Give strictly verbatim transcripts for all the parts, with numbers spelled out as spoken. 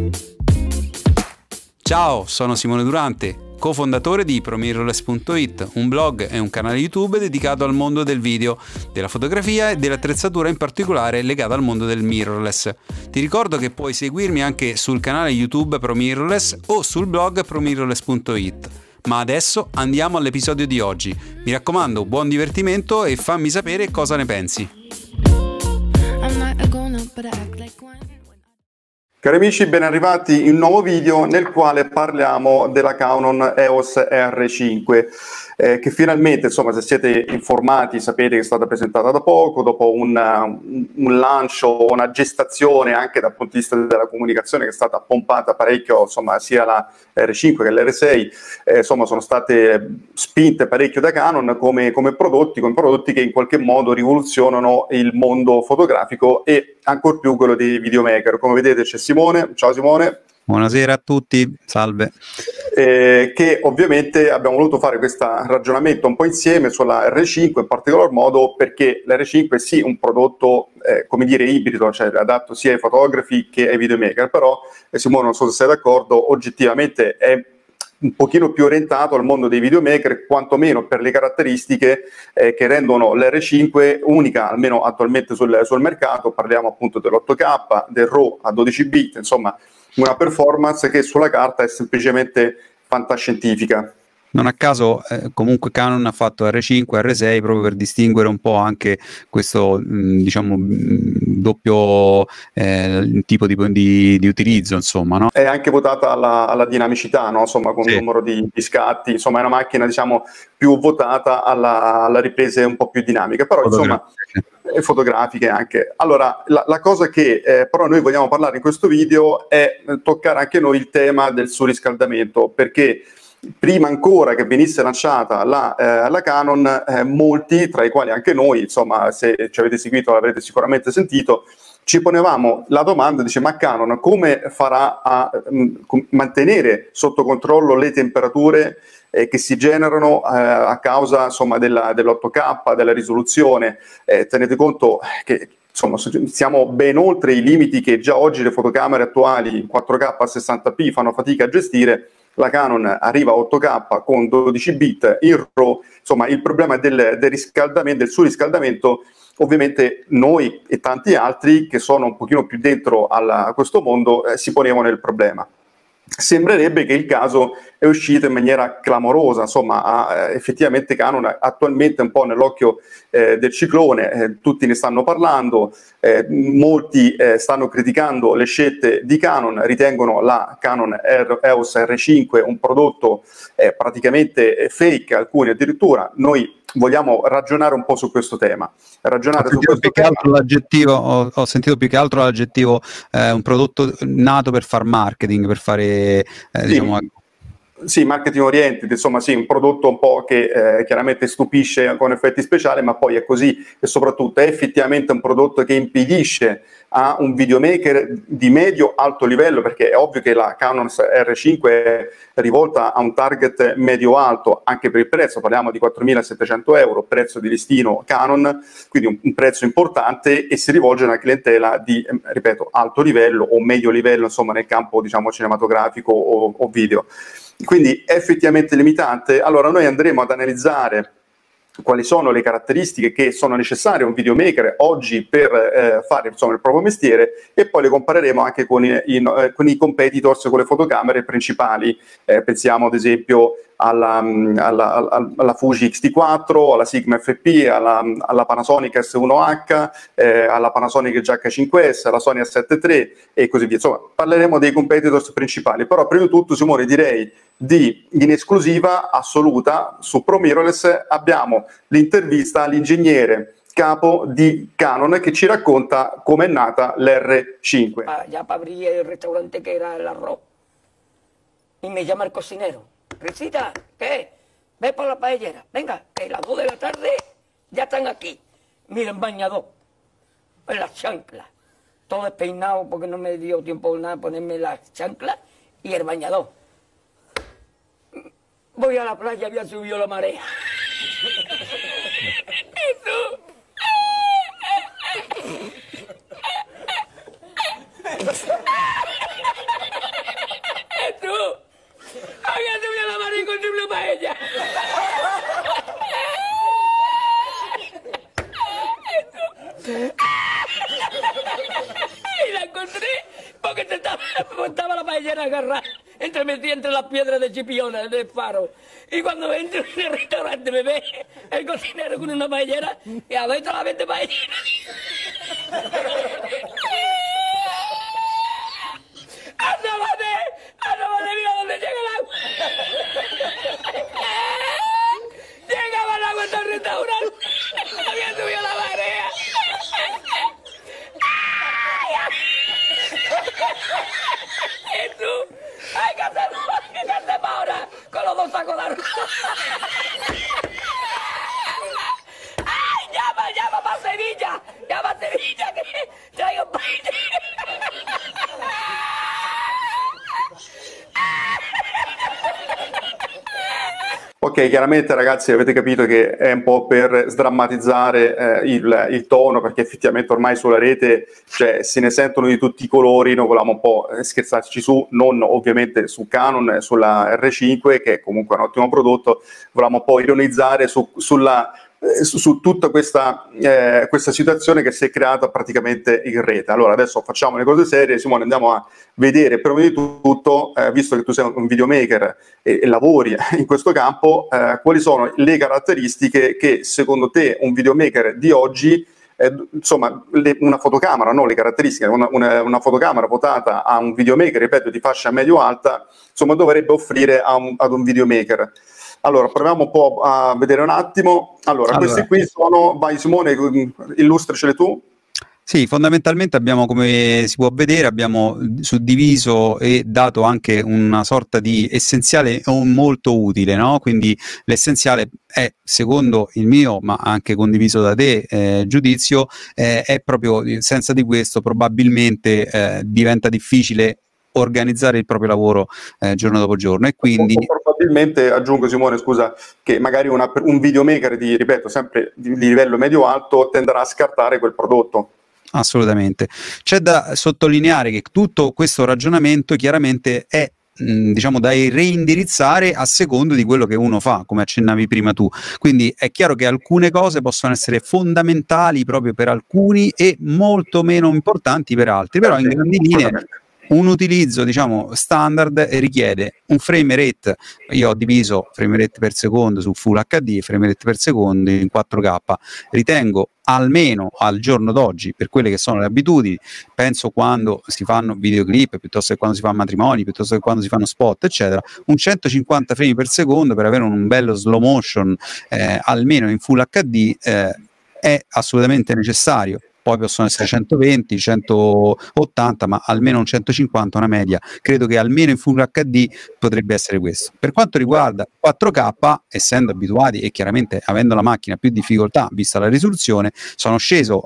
Ciao, sono Simone Durante, cofondatore di ProMirrorless punto it, un blog e un canale YouTube dedicato al mondo del video, della fotografia e dell'attrezzatura, in particolare legata al mondo del mirrorless. Ti ricordo che puoi seguirmi anche sul canale YouTube ProMirrorless o sul blog ProMirrorless punto it. Ma adesso andiamo all'episodio di oggi. Mi raccomando, buon divertimento e fammi sapere cosa ne pensi. Cari amici, ben arrivati in un nuovo video nel quale parliamo della Canon E O S R cinque, eh, che finalmente, insomma, se siete informati sapete che è stata presentata da poco, dopo un, un lancio, una gestazione anche dal punto di vista della comunicazione che è stata pompata parecchio, insomma, sia la R cinque che l'R sei, eh, insomma, sono state spinte parecchio da Canon come, come prodotti, come prodotti che in qualche modo rivoluzionano il mondo fotografico e ancor più quello dei videomaker. Come vedete c'è Simone. Ciao Simone. Buonasera a tutti, salve. Eh, che ovviamente abbiamo voluto fare questo ragionamento un po' insieme sulla R cinque, in particolar modo perché l'R cinque è sì un prodotto, eh, come dire, ibrido, cioè adatto sia ai fotografi che ai videomaker, però, eh, Simone, non so se sei d'accordo, oggettivamente è un pochino più orientato al mondo dei videomaker, quantomeno per le caratteristiche eh, che rendono l'R cinque unica, almeno attualmente sul, sul mercato. Parliamo appunto dell'otto K, del RAW a dodici bit, insomma una performance che sulla carta è semplicemente fantascientifica. Non a caso eh, comunque Canon ha fatto R cinque, R sei proprio per distinguere un po' anche questo mh, diciamo mh, doppio eh, tipo di, di, di utilizzo, insomma, no? È anche votata alla, alla dinamicità, no? Insomma, con sì. un numero di, di scatti, insomma è una macchina, diciamo, più votata alla, alla riprese un po' più dinamiche, però insomma e fotografiche anche. Allora, la, la cosa che eh, però noi vogliamo parlare in questo video è toccare anche noi il tema del surriscaldamento, perché prima ancora che venisse lanciata la, eh, la Canon, eh, molti, tra i quali anche noi, insomma, se ci avete seguito l'avrete sicuramente sentito, ci ponevamo la domanda, dice, ma Canon come farà a mh, mantenere sotto controllo le temperature eh, che si generano eh, a causa, insomma, della, dell'otto K, della risoluzione? Eh, tenete conto che insomma, siamo ben oltre i limiti che già oggi le fotocamere attuali quattro K a sessanta p fanno fatica a gestire. La Canon arriva a otto K con dodici bit in RAW, insomma il problema del, del riscaldamento, del surriscaldamento, ovviamente noi e tanti altri che sono un pochino più dentro alla, a questo mondo eh, si ponevano il problema. Sembrerebbe che il caso è uscito in maniera clamorosa, insomma, ha, effettivamente Canon attualmente un po' nell'occhio eh, del ciclone, eh, tutti ne stanno parlando, eh, molti eh, stanno criticando le scelte di Canon, ritengono la Canon E O S R cinque un prodotto eh, praticamente fake, alcuni addirittura. Noi vogliamo ragionare un po' su questo tema. Ragionare su questo più che altro l'aggettivo, ho, ho sentito più che altro l'aggettivo eh, un prodotto nato per far marketing, per fare eh, sì. diciamo Sì, marketing oriented, insomma sì, un prodotto un po' che eh, chiaramente stupisce con effetti speciali, ma poi è così, e soprattutto è effettivamente un prodotto che impedisce a un videomaker di medio-alto livello, perché è ovvio che la Canon R cinque è rivolta a un target medio-alto, anche per il prezzo, parliamo di quattromilasettecento euro, prezzo di listino Canon, quindi un, un prezzo importante, e si rivolge a una clientela di, eh, ripeto, alto livello o medio livello, insomma, nel campo, diciamo, cinematografico o, o video. Quindi è effettivamente limitante. Allora noi andremo ad analizzare quali sono le caratteristiche che sono necessarie a un videomaker oggi per eh, fare, insomma, il proprio mestiere, e poi le compareremo anche con i, in, eh, con i competitors, con le fotocamere principali. Eh, pensiamo ad esempio alla, alla, alla, alla Fuji X T quattro, alla Sigma F P, alla, alla Panasonic S uno H, eh, alla Panasonic G H cinque S, alla Sony A sette tre e così via. Insomma, parleremo dei competitors principali, però prima di tutto, Simone, direi di in esclusiva assoluta su ProMirrorless abbiamo l'intervista all'ingegnere capo di Canon che ci racconta come è nata l'R cinque. Ya para abrir el restaurante que era el arroz y me llama el cocinero. Risita, ¿qué? Ve por la paellera. Venga, que las dos de la tarde ya están aquí. Miren, bañador, en las chanclas, todo despeinado porque no me dio tiempo nada ponerme las chanclas y el bañador. Voy a la playa, había subido la marea. porque te estaba, estaba la paellera agarrada entre, metida entre las piedras de Chipiona, del faro. Y cuando entro en el restaurante me ve el cocinero con una paellera y a ver solamente paellera. ¡Asómate! ¡Asómate! ¡Mira dónde llega el agua! ¡Llegaba el agua hasta el restaurante! ¡Había subido la marea! ¿Y tú? ¡Ay, qué hacemos! ¿Qué hacemos ahora? Con los dos sacos de arroz. ¡Ay, llama, llama para Sevilla! ¡Llama a Sevilla que traigo un país! Ok, chiaramente ragazzi avete capito che è un po' per sdrammatizzare eh, il, il tono, perché effettivamente ormai sulla rete cioè, se ne sentono di tutti i colori. Noi volevamo un po' scherzarci su, non ovviamente su Canon, sulla R cinque che è comunque un ottimo prodotto, volevamo un po' ironizzare su, sulla Su, su tutta questa, eh, questa situazione che si è creata praticamente in rete. Allora adesso facciamo le cose serie. Simone, andiamo a vedere prima di tutto, eh, visto che tu sei un videomaker e, e lavori in questo campo, eh, quali sono le caratteristiche che secondo te un videomaker di oggi, eh, insomma le, una fotocamera, no? Le caratteristiche, una, una, una fotocamera votata a un videomaker, ripeto, di fascia medio-alta, insomma dovrebbe offrire a un, ad un videomaker. Allora, proviamo un po' a vedere un attimo. Allora, allora, questi qui sono, vai Simone, illustracele tu. Sì, fondamentalmente abbiamo, come si può vedere, abbiamo suddiviso e dato anche una sorta di essenziale o molto utile, no? Quindi l'essenziale è, secondo il mio, ma anche condiviso da te, eh, giudizio, eh, è proprio, senza di questo probabilmente eh, diventa difficile organizzare il proprio lavoro eh, giorno dopo giorno, e quindi probabilmente, aggiungo Simone scusa, che magari una, un videomaker di, ripeto, sempre di, di livello medio-alto tenderà a scartare quel prodotto. Assolutamente. C'è da sottolineare che tutto questo ragionamento chiaramente è mh, diciamo da reindirizzare a secondo di quello che uno fa, come accennavi prima tu. Quindi è chiaro che alcune cose possono essere fondamentali proprio per alcuni e molto meno importanti per altri, però in grandi linee un utilizzo diciamo standard richiede un frame rate. Io ho diviso frame rate per secondo su Full H D e frame rate per secondo in quattro K. Ritengo almeno al giorno d'oggi, per quelle che sono le abitudini, penso quando si fanno videoclip, piuttosto che quando si fanno matrimoni, piuttosto che quando si fanno spot, eccetera, un centocinquanta frame per secondo per avere un bello slow motion eh, almeno in Full H D eh, è assolutamente necessario. Poi possono essere centoventi, centottanta, ma almeno un centocinquanta, una media. Credo che almeno in Full H D potrebbe essere questo. Per quanto riguarda quattro K, essendo abituati e chiaramente avendo la macchina più difficoltà, vista la risoluzione, sono sceso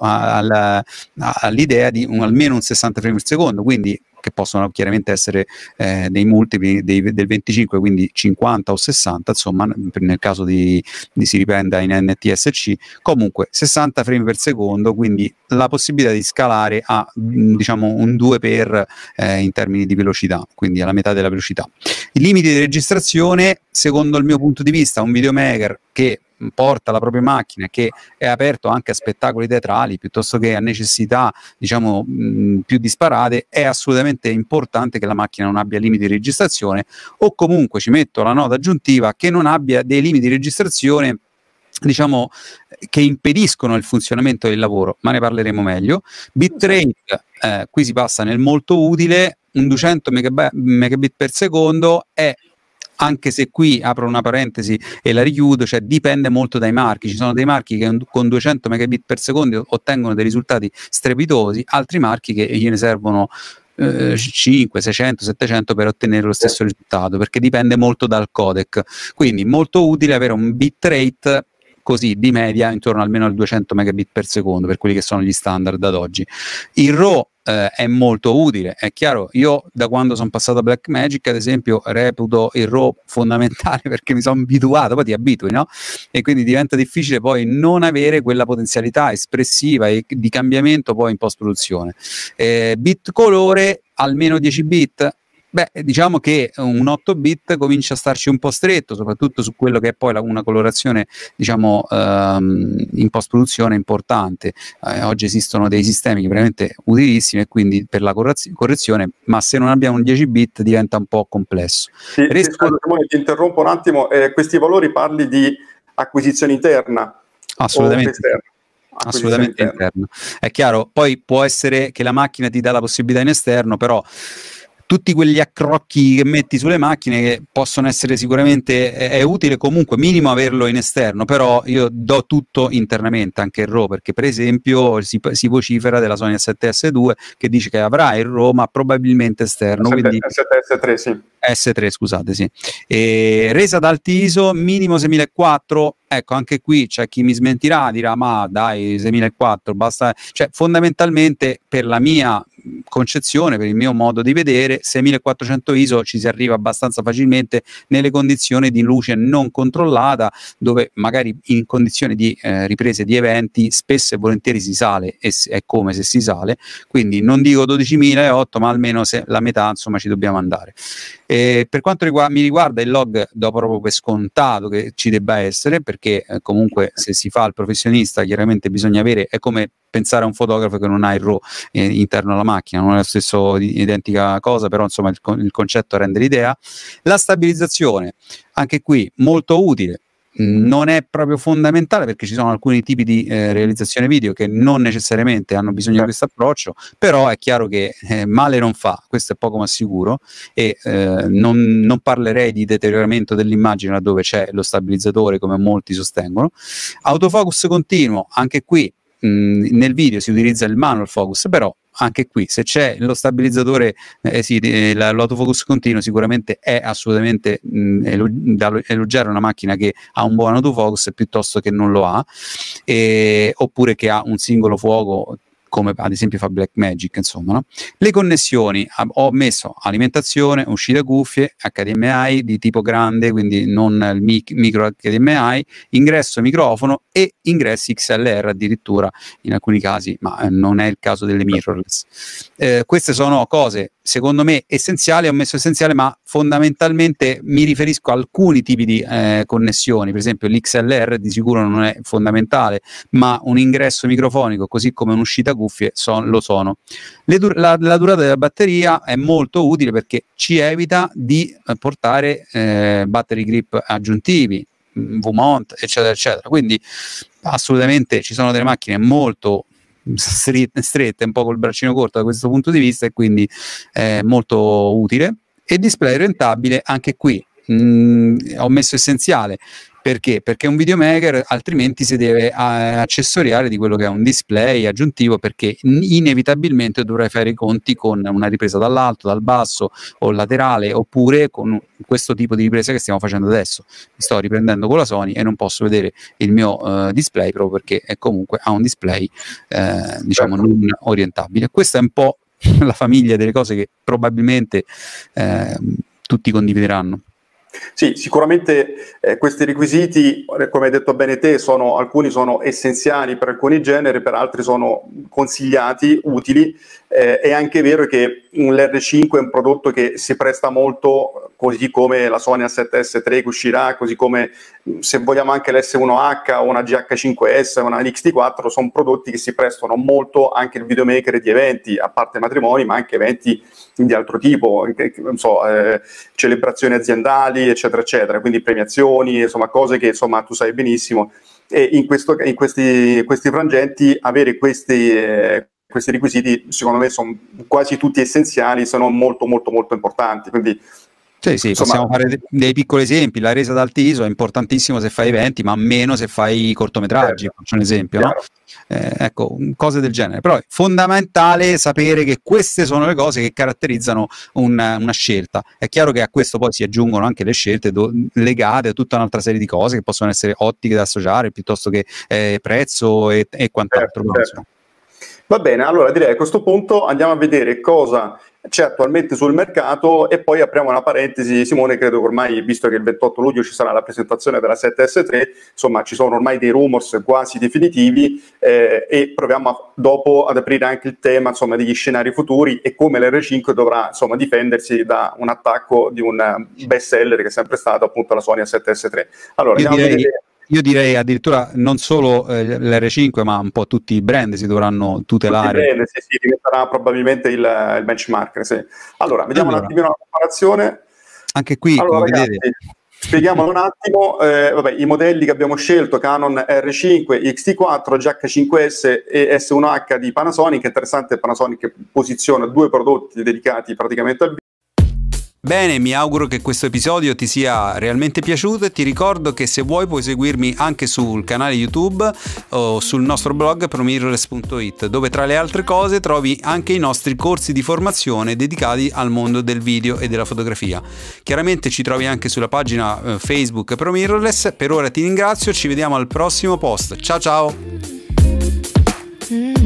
all'idea di un, almeno un sessanta frame per secondo, quindi che possono chiaramente essere eh, dei multipli dei, del venticinque, quindi cinquanta o sessanta, insomma, nel caso di, di si riprenda in N T S C, comunque sessanta frame per secondo, quindi la possibilità di scalare a diciamo un due per eh, in termini di velocità, quindi alla metà della velocità. I limiti di registrazione, secondo il mio punto di vista, un videomaker che porta la propria macchina, che è aperto anche a spettacoli teatrali piuttosto che a necessità diciamo mh, più disparate, è assolutamente importante che la macchina non abbia limiti di registrazione, o comunque ci metto la nota aggiuntiva che non abbia dei limiti di registrazione diciamo che impediscono il funzionamento del lavoro, ma ne parleremo meglio. Bitrate, eh, qui si passa nel molto utile, un duecento megabit per secondo è, anche se qui apro una parentesi e la richiudo, cioè dipende molto dai marchi. Ci sono dei marchi che con duecento megabit per secondo ottengono dei risultati strepitosi, altri marchi che gliene servono eh, cinque, seicento, settecento per ottenere lo stesso risultato, perché dipende molto dal codec. Quindi molto utile avere un bitrate così di media intorno almeno al duecento megabit per secondo per quelli che sono gli standard ad oggi. Il RAW eh, è molto utile, è chiaro, io da quando sono passato a Blackmagic ad esempio reputo il RAW fondamentale perché mi sono abituato, poi ti abitui, no? E quindi diventa difficile poi non avere quella potenzialità espressiva e di cambiamento poi in post produzione. Eh, bit colore almeno dieci bit, Beh, diciamo che un otto bit comincia a starci un po' stretto, soprattutto su quello che è poi la, una colorazione, diciamo, ehm, in post-produzione importante. Eh, oggi esistono dei sistemi veramente utilissimi e quindi per la correzione, ma se non abbiamo un dieci bit diventa un po' complesso. Sì, Resta... sì, scusa, Simone, ti interrompo un attimo. Eh, questi valori parli di acquisizione interna assolutamente o esterna? Assolutamente interna. interno. È chiaro, poi può essere che la macchina ti dà la possibilità in esterno, però tutti quegli accrocchi che metti sulle macchine che possono essere sicuramente, è, è utile comunque minimo averlo in esterno, però io do tutto internamente, anche il RAW, perché per esempio si, si vocifera della Sony A sette S due che dice che avrà il RAW ma probabilmente esterno, quindi A sette S tre, sì. S tre, scusate, sì. E resa ad alti I S O minimo seimilaquattro, ecco, anche qui c'è chi mi smentirà, dirà ma dai, seimilaquattro basta, cioè fondamentalmente per la mia concezione, per il mio modo di vedere, seimilaquattrocento I S O ci si arriva abbastanza facilmente nelle condizioni di luce non controllata, dove magari in condizioni di eh, riprese di eventi spesso e volentieri si sale, e è come se si sale, quindi non dico dodicimilaotto, ma almeno se la metà, insomma, ci dobbiamo andare. E per quanto riguarda, mi riguarda, il log do proprio per scontato che ci debba essere, perché eh, comunque se si fa il professionista chiaramente bisogna avere, è come pensare a un fotografo che non ha il RAW eh, interno alla macchina, non è la stessa identica cosa, però insomma il, il concetto rende l'idea. La stabilizzazione, anche qui molto utile, non è proprio fondamentale perché ci sono alcuni tipi di eh, realizzazione video che non necessariamente hanno bisogno di questo approccio, però è chiaro che eh, male non fa, questo è poco ma sicuro, e eh, non, non parlerei di deterioramento dell'immagine laddove c'è lo stabilizzatore come molti sostengono. Autofocus continuo, anche qui mh, nel video si utilizza il manual focus, però anche qui se c'è lo stabilizzatore, eh, sì, eh, l'autofocus continuo sicuramente è assolutamente mh, elog da elogiare una macchina che ha un buon autofocus piuttosto che non lo ha, e, oppure che ha un singolo fuoco come ad esempio fa Blackmagic, insomma, no? Le connessioni, ho messo alimentazione, uscita cuffie, H D M I di tipo grande, quindi non il mic micro H D M I, ingresso microfono e ingressi X L R addirittura in alcuni casi, ma eh, non è il caso delle mirrorless. Eh, queste sono cose secondo me essenziali, ho messo essenziale, ma fondamentalmente mi riferisco a alcuni tipi di eh, connessioni, per esempio l'X L R di sicuro non è fondamentale, ma un ingresso microfonico così come un'uscita cuffie son, lo sono. Le dur la, la durata della batteria è molto utile perché ci evita di eh, portare eh, battery grip aggiuntivi, V-mount, eccetera, eccetera. Quindi assolutamente ci sono delle macchine molto strette, strette, un po' col braccino corto da questo punto di vista, e quindi è molto utile. E display rentabile, anche qui mh, ho messo essenziale. Perché? Perché un videomaker altrimenti si deve eh, accessoriare di quello che è un display aggiuntivo, perché inevitabilmente dovrai fare i conti con una ripresa dall'alto, dal basso o laterale, oppure con questo tipo di ripresa che stiamo facendo adesso. Mi sto riprendendo con la Sony e non posso vedere il mio uh, display proprio perché è comunque ha un display eh, diciamo non orientabile. Questa è un po' la famiglia delle cose che probabilmente eh, tutti condivideranno. Sì, sicuramente eh, questi requisiti, come hai detto bene te, sono, alcuni sono essenziali per alcuni generi, per altri sono consigliati, utili. Eh, è anche vero che l'R cinque è un prodotto che si presta molto, così come la Sony A sette S tre che uscirà, così come se vogliamo anche l'S uno H o una G H cinque S o una X T quattro, sono prodotti che si prestano molto anche il videomaker di eventi, a parte matrimoni, ma anche eventi di altro tipo, non so, eh, celebrazioni aziendali, eccetera, eccetera, quindi premiazioni, insomma, cose che insomma tu sai benissimo. E in, questo, in questi, questi frangenti avere questi, eh, questi requisiti, secondo me, sono quasi tutti essenziali, se non molto, molto, molto importanti. Quindi, sì, sì, insomma, possiamo fare de dei piccoli esempi. La resa ad alti I S O è importantissimo se fai eventi, ma meno se fai cortometraggi, certo. Faccio un esempio, no? Eh, ecco, cose del genere. Però è fondamentale sapere che queste sono le cose che caratterizzano un, una scelta. È chiaro che a questo poi si aggiungono anche le scelte legate a tutta un'altra serie di cose che possono essere ottiche da associare, piuttosto che eh, prezzo e, e quant'altro. Certo, certo. Va bene, allora direi a questo punto andiamo a vedere cosa c'è attualmente sul mercato. E poi apriamo una parentesi, Simone, credo che ormai, visto che il ventotto luglio ci sarà la presentazione della sette S tre, insomma ci sono ormai dei rumors quasi definitivi, eh, e proviamo a, dopo ad aprire anche il tema, insomma, degli scenari futuri e come l'R cinque dovrà, insomma, difendersi da un attacco di un best seller che è sempre stato appunto la Sony A sette S tre. Allora, io andiamo direi, a vedere. Io direi addirittura non solo eh, l'R cinque, ma un po' tutti i brand si dovranno tutelare. Brand, sì, sì, diventerà probabilmente il, il benchmark. Sì. Allora, vediamo allora, un attimino la comparazione. Anche qui, allora, come ragazzi, vedete, spieghiamolo un attimo. Eh, vabbè, i modelli che abbiamo scelto: Canon R cinque, X T quattro, J A C cinque S e S uno H di Panasonic. Interessante, Panasonic posiziona due prodotti dedicati praticamente al video. Bene, mi auguro che questo episodio ti sia realmente piaciuto e ti ricordo che se vuoi puoi seguirmi anche sul canale YouTube o sul nostro blog promirrorless punto it, dove tra le altre cose trovi anche i nostri corsi di formazione dedicati al mondo del video e della fotografia. Chiaramente ci trovi anche sulla pagina eh, Facebook Promirrorless. Per ora ti ringrazio, ci vediamo al prossimo post. Ciao ciao!